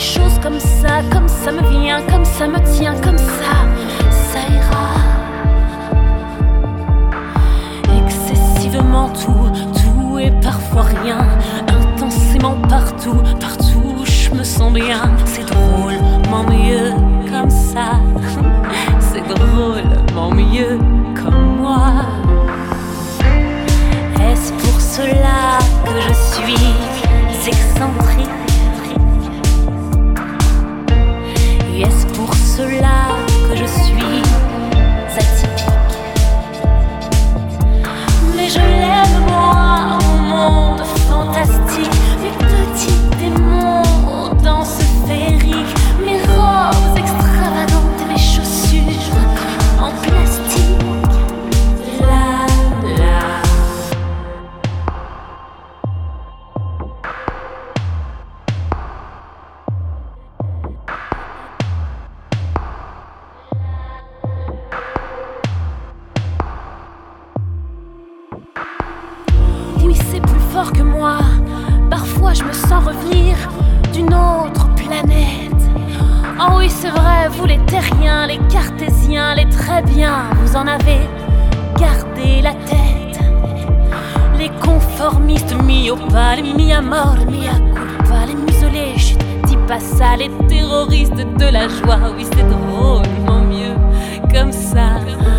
choses comme ça me vient, comme ça me tient, comme ça ira. Excessivement tout et parfois rien, intensément partout, je me sens bien. C'est drôlement mieux comme ça, c'est drôlement mieux comme moi. Est-ce pour cela que je suis excentrique? Et est-ce pour cela que je suis atypique? Mais je l'aime moi, mon monde fantastique, mes petits démons aux danses féeriques, mes robes extravagantes et mes chaussures en plastique. La la. Oui, c'est plus fort que moi. Parfois je me sens revenir d'une autre planète. Oh oui, c'est vrai, vous les terriens, les cartésiens, les très bien, vous en avez gardé la tête. Les conformistes mis au pas, les mis à mort, les mis à culpa, les muselés, chut, dis pas ça, les terroristes de la joie. Oui, c'est drôlement mieux comme ça.